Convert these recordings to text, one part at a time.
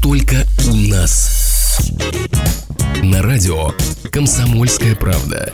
только у нас. На радио «Комсомольская правда».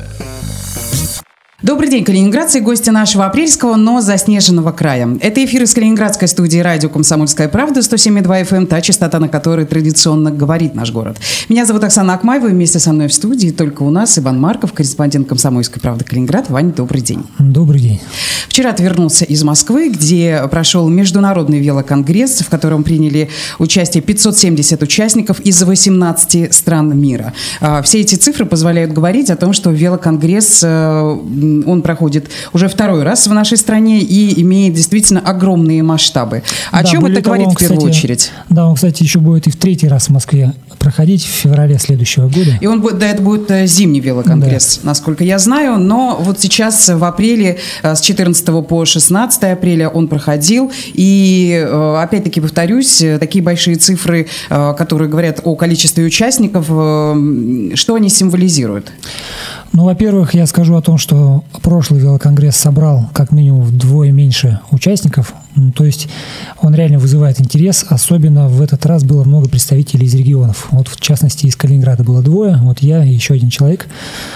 Добрый день, калининградцы и гости нашего апрельского, но заснеженного края. Это эфир из калининградской студии радио «Комсомольская правда», 107,2 FM, та частота, на которой традиционно говорит наш город. Меня зовут Оксана Акмаева, и вместе со мной в студии только у нас Иван Марков, корреспондент «Комсомольской правды» Калининград. Вань, добрый день. Добрый день. Вчера ты вернулся из Москвы, где прошел международный велоконгресс, в котором приняли участие 570 участников из 18 стран мира. Все эти цифры позволяют говорить о том, что велоконгресс он проходит уже второй раз в нашей стране и имеет действительно огромные масштабы. О чем это говорит в первую очередь? Да, он, кстати, еще будет и в третий раз в Москве проходить в феврале следующего года. И он будет, да, это будет зимний велоконгресс, да, насколько я знаю. Но вот сейчас в апреле, с 14 по 16 апреля он проходил. И опять-таки повторюсь, такие большие цифры, которые говорят о количестве участников, что они символизируют? Ну, во-первых, я скажу о том, что прошлый велоконгресс собрал как минимум вдвое меньше участников. То есть он реально вызывает интерес. Особенно в этот раз было много представителей из регионов. Вот в частности из Калининграда было двое. Вот я и еще один человек.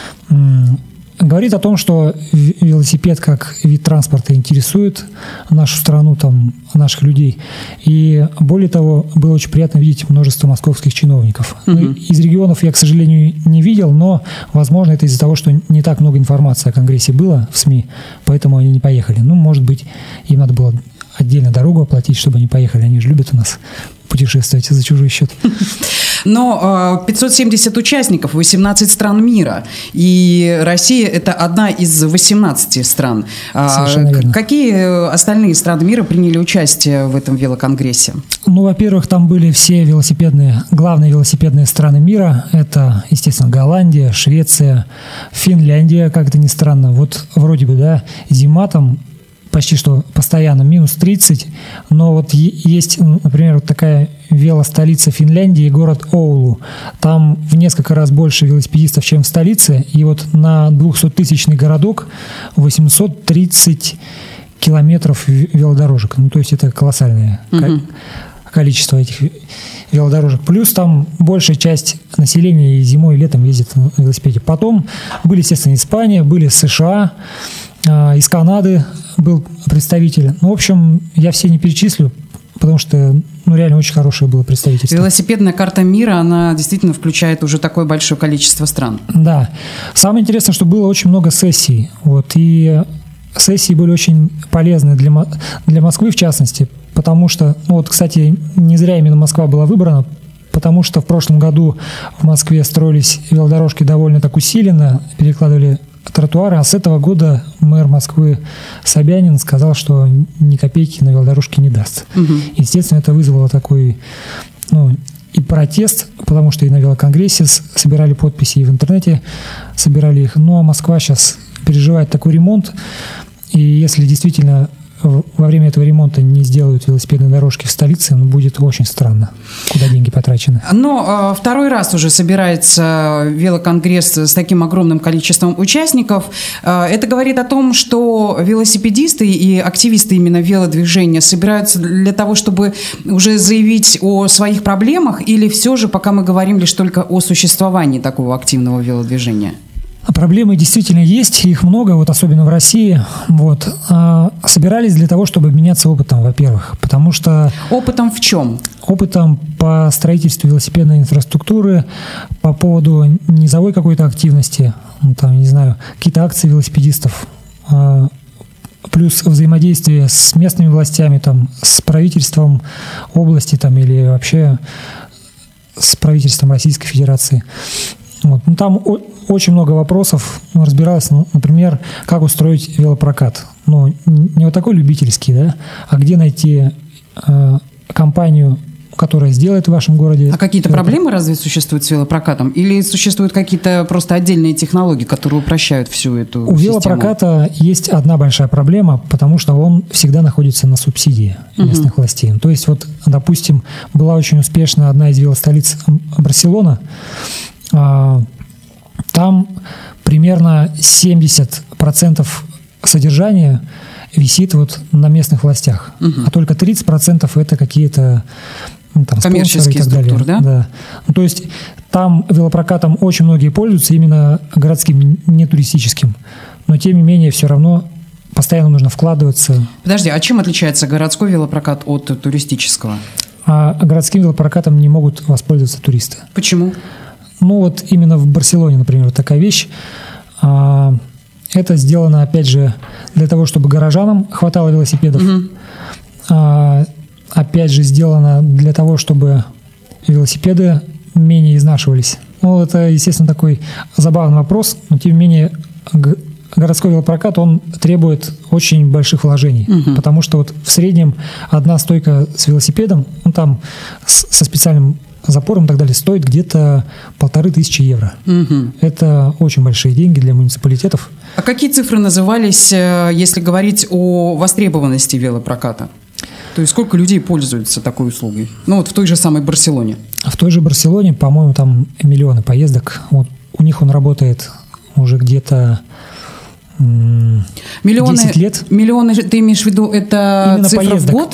Говорит о том, что велосипед как вид транспорта интересует нашу страну, там, наших людей. И более того, было очень приятно видеть множество московских чиновников. Из регионов я, к сожалению, не видел, но, возможно, это из-за того, что не так много информации о Конгрессе было в СМИ, поэтому они не поехали. Ну, может быть, им надо было отдельно дорогу оплатить, чтобы они поехали. Они же любят у нас путешествовать за чужой счет. Но 570 участников, 18 стран мира. И Россия – это одна из 18 стран. Совершенно верно. Какие остальные страны мира приняли участие в этом велоконгрессе? Ну, во-первых, там были все главные велосипедные страны мира. Это, естественно, Голландия, Швеция, Финляндия, как это ни странно. Вот вроде бы, да, зима там почти что постоянно, минус 30, но вот есть, например, вот такая велостолица Финляндии, город Оулу. Там в несколько раз больше велосипедистов, чем в столице, и вот на 200-тысячный городок 830 километров велодорожек. Ну, то есть это колоссальное количество этих велодорожек. Плюс там большая часть населения и зимой, и летом ездит на велосипеде. Потом были, естественно, Испания, были США, из Канады был представитель. Ну, в общем, я все не перечислю, потому что, ну, реально очень хорошее было представительство. Велосипедная карта мира, она действительно включает уже такое большое количество стран. Да. Самое интересное, что было очень много сессий. Вот, и сессии были очень полезны для Москвы, в частности, потому что, ну, вот, кстати, не зря именно Москва была выбрана, потому что в прошлом году в Москве строились велодорожки довольно так усиленно, перекладывали тротуары, а с этого года мэр Москвы Собянин сказал, что ни копейки на велодорожке не даст. Естественно, это вызвало такой, ну, и протест, потому что и на велоконгрессе собирали подписи, и в интернете собирали их. Ну, а Москва сейчас переживает такой ремонт, и если действительно во время этого ремонта не сделают велосипедные дорожки в столице, ну, будет очень странно, куда деньги потрачены. Но второй раз уже собирается велоконгресс с таким огромным количеством участников. Это говорит о том, что велосипедисты и активисты именно велодвижения собираются для того, чтобы уже заявить о своих проблемах, или все же пока мы говорим лишь только о существовании такого активного велодвижения? Проблемы действительно есть, их много, вот особенно в России. Вот. Собирались для того, чтобы обменяться опытом, во-первых, потому что... Опытом в чем? Опытом по строительству велосипедной инфраструктуры, по поводу низовой какой-то активности, ну, там, не знаю, какие-то акции велосипедистов, плюс взаимодействие с местными властями, там, с правительством области там, или вообще с правительством Российской Федерации. Вот. Ну, там очень много вопросов разбиралось, например, как устроить велопрокат. Ну, не вот такой любительский, да, а где найти компанию, которая сделает в вашем городе. А какие-то проблемы разве существуют с велопрокатом? Или существуют какие-то просто отдельные технологии, которые упрощают всю эту систему? У велопроката есть одна большая проблема, потому что он всегда находится на субсидии местных властей. То есть, вот, допустим, была очень успешна одна из велостолиц Барселона. Там примерно 70% содержания висит вот на местных властях, а только 30% это какие-то там, коммерческие структуры, да? Да. Ну, то есть там велопрокатом очень многие пользуются, именно городским, не туристическим. Но тем не менее все равно постоянно нужно вкладываться. Подожди, а чем отличается городской велопрокат от туристического? А городским велопрокатом не могут воспользоваться туристы. Почему? Ну вот именно в Барселоне, например, вот такая вещь. Это сделано, опять же, для того, чтобы горожанам хватало велосипедов. Опять же, сделано для того, чтобы велосипеды менее изнашивались. Ну, это, естественно, такой забавный вопрос, но тем не менее городской велопрокат, он требует очень больших вложений, потому что вот в среднем одна стойка с велосипедом, ну, там со специальным запором и так далее, стоит где-то 1500 евро. Это очень большие деньги для муниципалитетов. А какие цифры назывались, если говорить о востребованности велопроката? То есть сколько людей пользуются такой услугой? Ну вот в той же самой Барселоне. В той же Барселоне, по-моему, там миллионы поездок. Вот у них он работает уже где-то 10 лет. Миллионы, ты имеешь в виду, это именно цифра поездок. В год?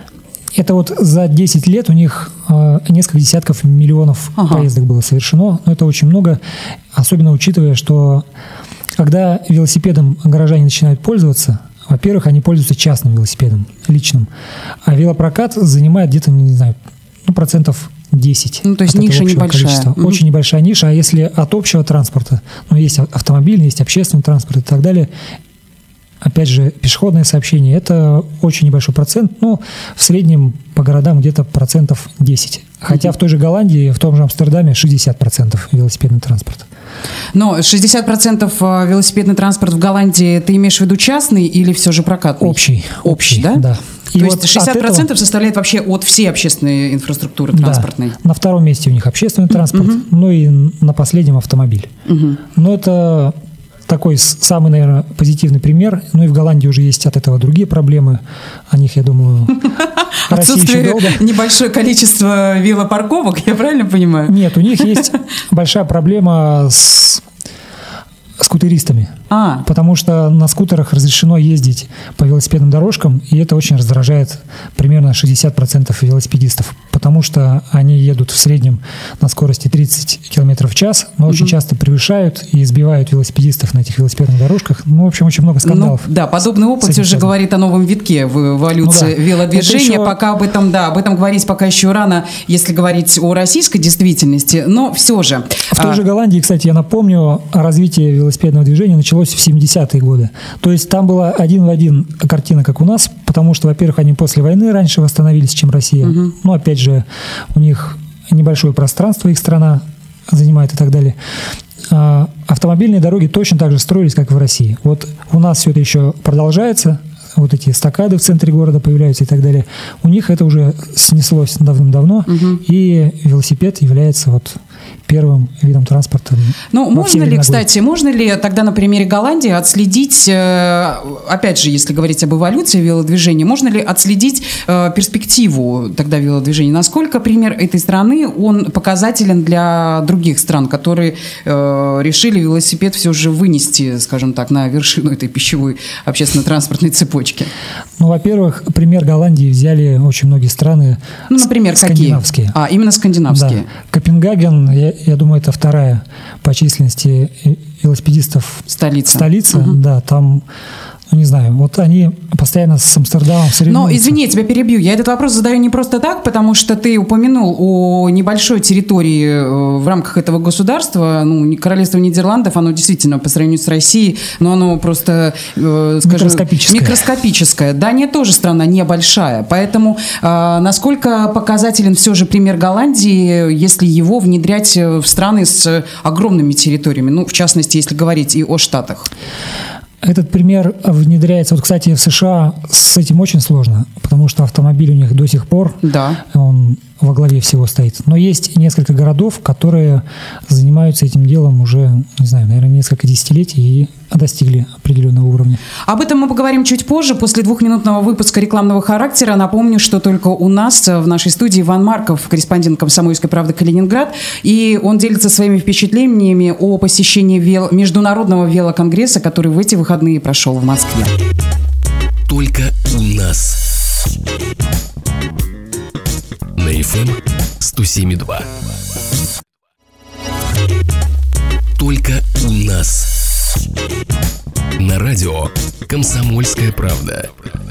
Это вот за 10 лет у них несколько десятков миллионов поездок было совершено. Но это очень много, особенно учитывая, что когда велосипедом горожане начинают пользоваться, во-первых, они пользуются частным велосипедом, личным. А велопрокат занимает где-то, не знаю, процентов 10. Ну, то есть ниша небольшая. Очень небольшая ниша. А если от общего транспорта, ну, есть автомобильный, есть общественный транспорт и так далее, опять же, пешеходное сообщение, это очень небольшой процент. Ну, в среднем по городам где-то 10%. Хотя в той же Голландии, в том же Амстердаме 60% велосипедный транспорт. Но 60% велосипедный транспорт в Голландии, ты имеешь в виду частный или все же прокатный? Общий, да? Да. То есть 60% составляет вообще от всей общественной инфраструктуры транспортной? Да. На втором месте у них общественный транспорт, ну и на последнем автомобиль. Но это такой самый, наверное, позитивный пример. Ну и в Голландии уже есть от этого другие проблемы. О них, я думаю, отсутствие небольшое количество велопарковок, я правильно понимаю? Нет, у них есть большая проблема с скутеристами. Потому что на скутерах разрешено ездить по велосипедным дорожкам, и это очень раздражает примерно 60% велосипедистов, потому что они едут в среднем на скорости 30 км в час, но очень часто превышают и избивают велосипедистов на этих велосипедных дорожках. Ну, в общем, очень много скандалов. Ну, да, подобный опыт уже говорит о новом витке в эволюции велодвижения. Еще... Пока об этом говорить пока еще рано, если говорить о российской действительности, но все же. В той же Голландии, кстати, я напомню, развитие велосипедного движения началось в 70-е годы. То есть там была один в один картина, как у нас, потому что, во-первых, они после войны раньше восстановились, чем Россия. Но, опять же, у них небольшое пространство, их страна занимает и так далее. Автомобильные дороги точно так же строились, как и в России. Вот у нас все это еще продолжается, вот эти эстакады в центре города появляются и так далее. У них это уже снеслось давным-давно, и велосипед является вот первым видом транспорта. Ну, можно ли тогда на примере Голландии отследить, опять же, если говорить об эволюции велодвижения, можно ли отследить перспективу тогда велодвижения? Насколько пример этой страны, он показателен для других стран, которые решили велосипед все же вынести, скажем так, на вершину этой пищевой общественно-транспортной цепочки? Ну, во-первых, пример Голландии взяли очень многие страны. Ну, например, скандинавские. Какие? Именно скандинавские. Да. Копенгаген, я думаю, это вторая по численности велосипедистов столица. Да, там, ну, не знаю, вот они постоянно с Амстердамом соревнуются. Но, извини, я тебя перебью. Я этот вопрос задаю не просто так, потому что ты упомянул о небольшой территории в рамках этого государства. Ну, королевство Нидерландов, оно действительно по сравнению с Россией, но оно просто, скажем, микроскопическое. Дания тоже страна небольшая. Поэтому насколько показателен все же пример Голландии, если его внедрять в страны с огромными территориями? Ну, в частности, если говорить и о Штатах. Этот пример внедряется, вот, кстати, в США с этим очень сложно, потому что автомобиль у них до сих пор, он во главе всего стоит. Но есть несколько городов, которые занимаются этим делом уже, не знаю, наверное, несколько десятилетий и достигли определенного уровня. Об этом мы поговорим чуть позже, после 2-минутного выпуска рекламного характера. Напомню, что только у нас в нашей студии Иван Марков, корреспондент «Комсомольской правды» Калининград, и он делится своими впечатлениями о посещении Международного велоконгресса, который в эти выходные прошел в Москве. Только у нас. На FM 107.2. Только у нас. На радио «Комсомольская правда».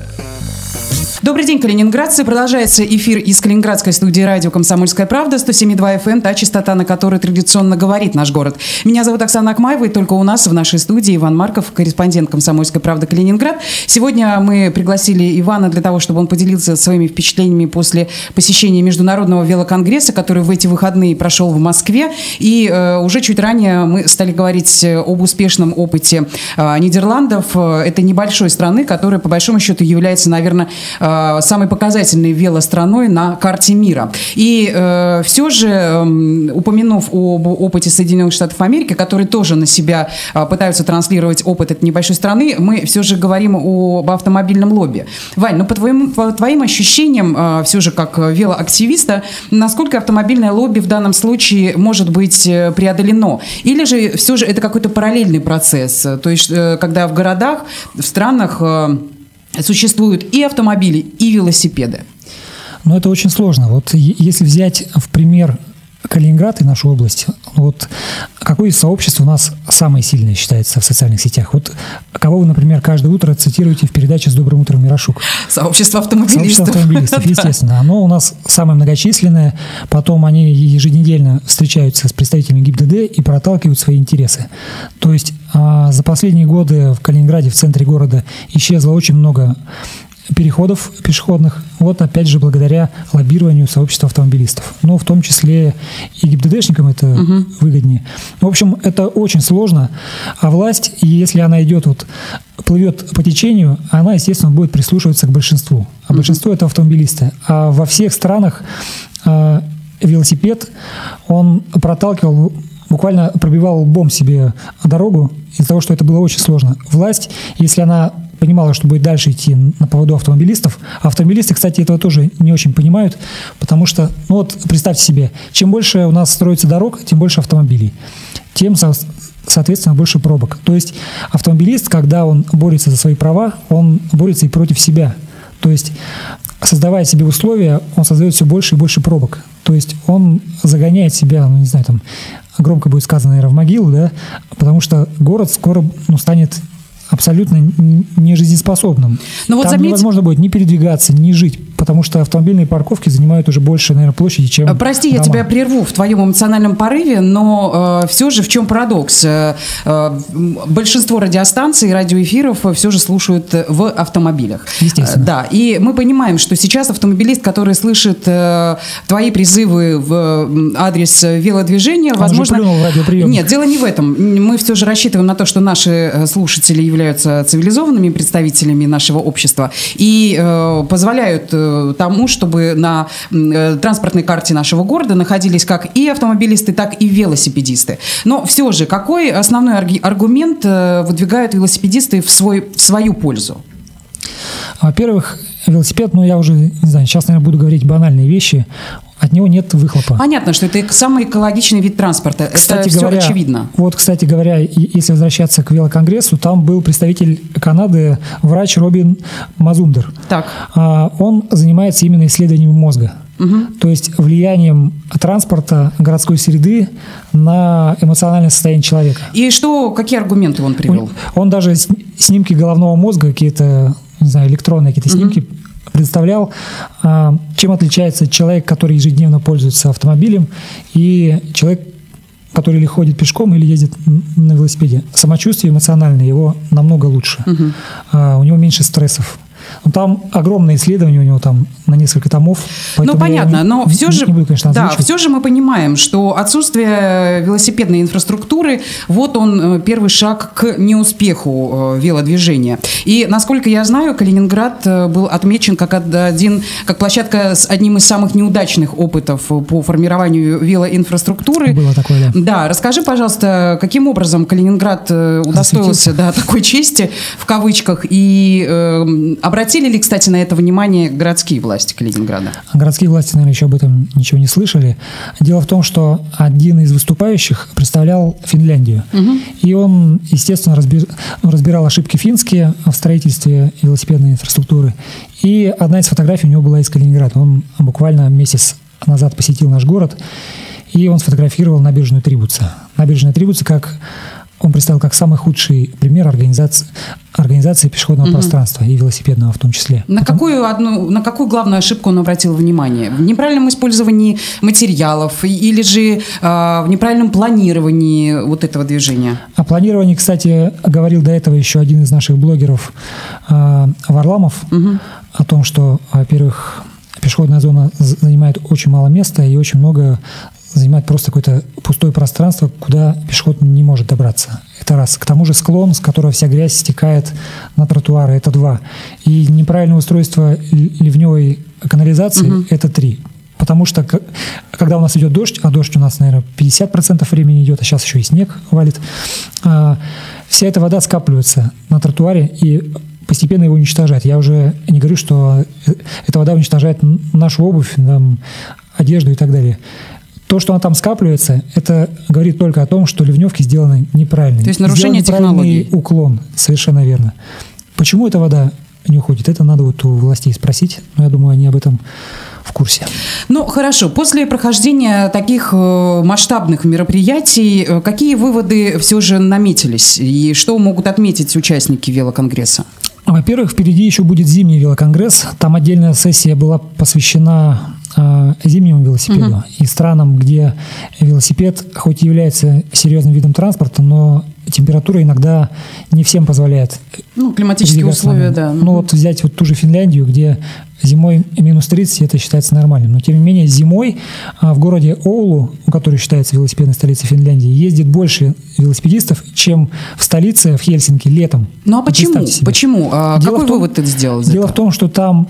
Добрый день, калининградцы. Продолжается эфир из калининградской студии радио «Комсомольская правда», 107.2 FM, та частота, на которой традиционно говорит наш город. Меня зовут Оксана Акмаева, и только у нас в нашей студии Иван Марков, корреспондент «Комсомольской правды» Калининград. Сегодня мы пригласили Ивана для того, чтобы он поделился своими впечатлениями после посещения Международного велоконгресса, который в эти выходные прошел в Москве. И уже чуть ранее мы стали говорить об успешном опыте Нидерландов, этой небольшой страны, которая, по большому счету, является, наверное, самой показательной велостраной на карте мира. И все же, упомянув об опыте Соединенных Штатов Америки, которые тоже на себя пытаются транслировать опыт этой небольшой страны, мы все же говорим об автомобильном лобби. Вань, по твоим ощущениям, все же как велоактивиста, насколько автомобильное лобби в данном случае может быть преодолено? Или же все же это какой-то параллельный процесс? То есть, когда в городах, в странах существуют и автомобили, и велосипеды. Но это очень сложно. Вот если взять в пример Калининград и нашу область, вот какое из сообществ у нас самое сильное считается в социальных сетях? Вот кого вы, например, каждое утро цитируете в передаче «С добрым утром, Мирошук»? Сообщество автомобилистов. Сообщество автомобилистов, естественно. Оно у нас самое многочисленное. Потом они еженедельно встречаются с представителями ГИБДД и проталкивают свои интересы. То есть за последние годы в Калининграде, в центре города, исчезло очень много переходов пешеходных, вот опять же благодаря лоббированию сообщества автомобилистов. Но в том числе и ГИБДДшникам это выгоднее. В общем, это очень сложно, а власть, если она идет, плывет по течению, она, естественно, будет прислушиваться к большинству. А большинство это автомобилисты. А во всех странах велосипед, он проталкивал, буквально пробивал лбом себе дорогу из-за того, что это было очень сложно. Власть, если она понимала, что будет дальше идти на поводу автомобилистов. Автомобилисты, кстати, этого тоже не очень понимают, потому что, представьте себе, чем больше у нас строится дорог, тем больше автомобилей, тем, соответственно, больше пробок. То есть автомобилист, когда он борется за свои права, он борется и против себя. То есть, создавая себе условия, он создает все больше и больше пробок. То есть он загоняет себя, громко будет сказано, наверное, в могилу, да, потому что город скоро станет абсолютно нежизнеспособным. Там невозможно будет ни передвигаться, ни жить, потому что автомобильные парковки занимают уже больше, наверное, площади, чем Прости, дома. Я тебя прерву в твоем эмоциональном порыве, но все же в чем парадокс? Большинство радиостанций и радиоэфиров все же слушают в автомобилях. Естественно. Да, и мы понимаем, что сейчас автомобилист, который слышит твои призывы в адрес велодвижения, он возможно... уже плюнул в радиоприемник. Нет, дело не в этом. Мы все же рассчитываем на то, что наши слушатели являются цивилизованными представителями нашего общества и позволяют тому, чтобы на транспортной карте нашего города находились как и автомобилисты, так и велосипедисты. Но все же, какой основной аргумент выдвигают велосипедисты в свою пользу? Во-первых, велосипед, я уже, не знаю, сейчас, наверное, буду говорить банальные вещи, от него нет выхлопа. Понятно, что это самый экологичный вид транспорта. Кстати это говоря, все очевидно. Кстати говоря, если возвращаться к велоконгрессу, там был представитель Канады, врач Робин Мазумдер. Так. Он занимается именно исследованием мозга. То есть влиянием транспорта, городской среды на эмоциональное состояние человека. И какие аргументы он привел? Он даже снимки головного мозга, какие-то, не знаю, электронные какие-то снимки представлял, чем отличается человек, который ежедневно пользуется автомобилем, и человек, который или ходит пешком, или ездит на велосипеде. Самочувствие эмоциональное его намного лучше. У него меньше стрессов. Там огромное исследование у него там на несколько томов. Понятно, но все же, не буду, конечно, все же мы понимаем, что отсутствие велосипедной инфраструктуры, он первый шаг к неуспеху велодвижения. И, насколько я знаю, Калининград был отмечен как площадка с одним из самых неудачных опытов по формированию велоинфраструктуры. Было такое, да. Да, расскажи, пожалуйста, каким образом Калининград удостоился такой чести, в кавычках, и обратили ли, кстати, на это внимание городские власти Калининграда? Городские власти, наверное, еще об этом ничего не слышали. Дело в том, что один из выступающих представлял Финляндию. И он, естественно, разбирал ошибки финские в строительстве велосипедной инфраструктуры. И одна из фотографий у него была из Калининграда. Он буквально месяц назад посетил наш город, и он сфотографировал набережную Трибуца. Набережная Трибуца, как он представил как самый худший пример организации пешеходного пространства и велосипедного в том числе. На какую главную ошибку он обратил внимание? В неправильном использовании материалов или же в неправильном планировании вот этого движения? О планировании, кстати, говорил до этого еще один из наших блогеров, Варламов, о том, что, во-первых, пешеходная зона занимает очень мало места и очень много занимает просто какое-то пустое пространство, куда пешеход не может добраться. Это раз. К тому же склон, с которого вся грязь стекает на тротуары, это 2. И неправильное устройство ливневой канализации, это 3. Потому что, когда у нас идет дождь, а дождь у нас, наверное, 50% времени идет, а сейчас еще и снег валит, вся эта вода скапливается на тротуаре и постепенно его уничтожает. Я уже не говорю, что эта вода уничтожает нашу обувь, одежду и так далее. То, что она там скапливается, это говорит только о том, что ливневки сделаны неправильно. То есть нарушение технологий. Уклон, совершенно верно. Почему эта вода не уходит? Это надо вот у властей спросить, но я думаю, они об этом в курсе. Ну, хорошо. После прохождения таких масштабных мероприятий, какие выводы все же наметились? И что могут отметить участники велоконгресса? Во-первых, впереди еще будет зимний велоконгресс. Там отдельная сессия была посвящена зимнему велосипеду и странам, где велосипед хоть и является серьезным видом транспорта, но температура иногда не всем позволяет. Климатические условия, да. Вот взять вот ту же Финляндию, где зимой минус 30, это считается нормальным. Но тем не менее зимой в городе Оулу, который считается велосипедной столицей Финляндии, ездит больше велосипедистов, чем в столице, в Хельсинки, летом. Ну а почему? Почему? Какой вывод ты сделал? Дело в том, что там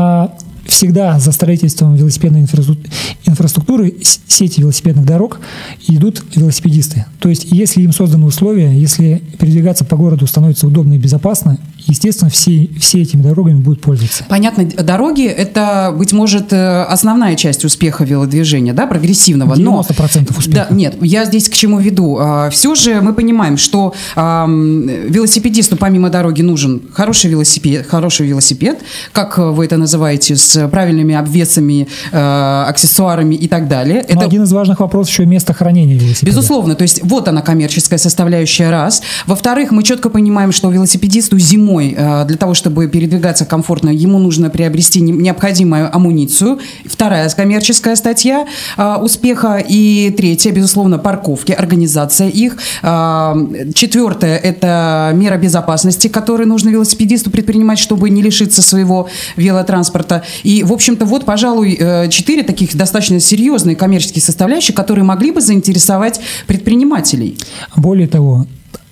всегда за строительством велосипедной инфраструктуры, сети велосипедных дорог идут велосипедисты. То есть, если им созданы условия, если передвигаться по городу становится удобно и безопасно, естественно, все этими дорогами будут пользоваться. Понятно, дороги – это, быть может, основная часть успеха велодвижения, да, прогрессивного. 90% успеха. Да, нет, я здесь к чему веду. Все же мы понимаем, что велосипедисту помимо дороги нужен хороший велосипед, как вы это называете, с правильными обвесами, аксессуарами и так далее. Но один из важных вопросов еще место хранения велосипеда. Безусловно, то есть вот она коммерческая составляющая, раз. Во-вторых, мы четко понимаем, что велосипедисту зимой для того, чтобы передвигаться комфортно, ему нужно приобрести необходимую амуницию. Вторая коммерческая статья успеха. И третья, безусловно, парковки, организация их. Четвертое – это мера безопасности, которую нужно велосипедисту предпринимать, чтобы не лишиться своего велотранспорта. И, в общем-то, вот, пожалуй, 4 таких достаточно серьезные коммерческие составляющие, которые могли бы заинтересовать предпринимателей. Более того,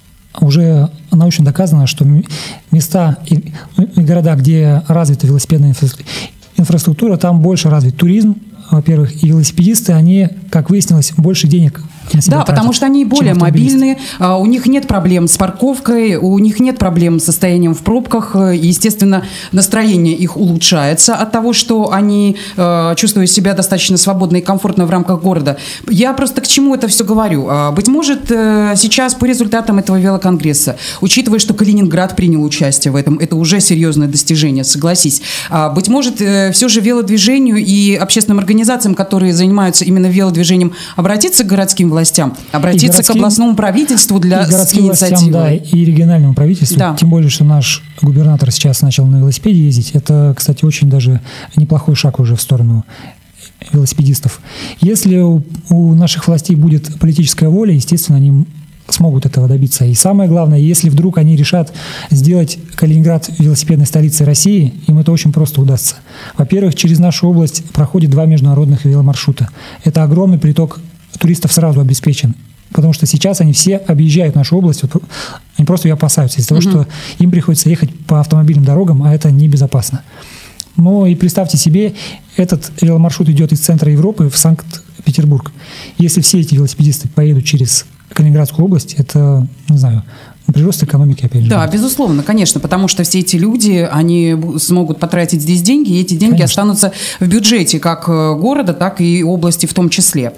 уже научно доказано, что места и города, где развита велосипедная инфраструктура, там больше развит туризм, во-первых, и велосипедисты, они, как выяснилось, больше денег на себя тратят, потому что они более мобильны, у них нет проблем с парковкой, у них нет проблем с состоянием в пробках, и, естественно, настроение их улучшается от того, что они чувствуют себя достаточно свободно и комфортно в рамках города. Я просто к чему это все говорю? Быть может, сейчас по результатам этого велоконгресса, учитывая, что Калининград принял участие в этом, это уже серьезное достижение, согласись. Быть может, все же велодвижению и общественным организациям, которые занимаются именно велодвижением, обратиться к городским властям, обратиться к областному правительству для инициативы. Да, и региональному правительству. Да. Тем более, что наш губернатор сейчас начал на велосипеде ездить. Это, кстати, очень даже неплохой шаг уже в сторону велосипедистов. Если у наших властей будет политическая воля, естественно, они смогут этого добиться. И самое главное, если вдруг они решат сделать Калининград велосипедной столицей России, им это очень просто удастся. Во-первых, через нашу область проходит 2 международных веломаршрута. Это огромный приток туристов сразу обеспечен. Потому что сейчас они все объезжают нашу область, они просто ее опасаются из-за того, что им приходится ехать по автомобильным дорогам, а это небезопасно. Но и представьте себе, этот веломаршрут идет из центра Европы в Санкт-Петербург. Если все эти велосипедисты поедут через Калининградскую область, это, не знаю, прирост экономики, опять же. Да, безусловно, конечно, потому что все эти люди, они смогут потратить здесь деньги, и эти деньги останутся в бюджете как города, так и области в том числе.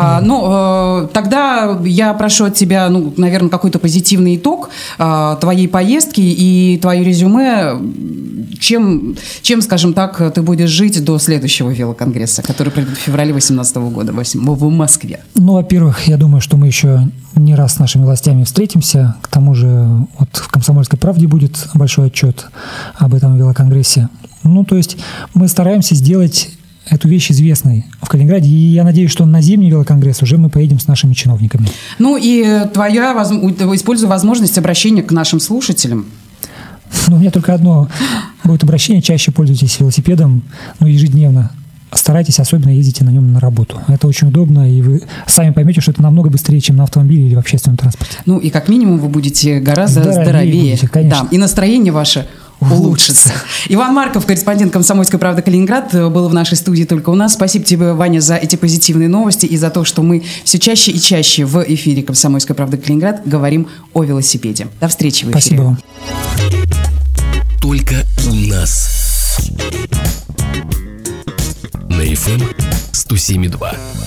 Тогда я прошу от тебя, наверное, какой-то позитивный итог твоей поездки и твое резюме. Чем, скажем так, ты будешь жить до следующего велоконгресса, который пройдет в феврале 2018 года в Москве? Во-первых, я думаю, что мы еще не раз с нашими властями встретимся. К тому же в «Комсомольской правде» будет большой отчет об этом велоконгрессе. То есть мы стараемся сделать эту вещь известной в Калининграде. И я надеюсь, что на зимний велоконгресс уже мы поедем с нашими чиновниками. Используя возможность обращения к нашим слушателям. У меня только одно будет обращение. Чаще пользуйтесь велосипедом, ежедневно. Старайтесь особенно ездите на нем на работу. Это очень удобно, и вы сами поймете, что это намного быстрее, чем на автомобиле или в общественном транспорте. И как минимум вы будете гораздо здоровее. Будете, конечно. Да, и настроение ваше улучшится. Иван Марков, корреспондент «Комсомольской правды» Калининград, был в нашей студии только у нас. Спасибо тебе, Ваня, за эти позитивные новости и за то, что мы все чаще и чаще в эфире «Комсомольской правды» Калининград говорим о велосипеде. До встречи в эфире. Спасибо вам. Только у нас. На FM 107.2.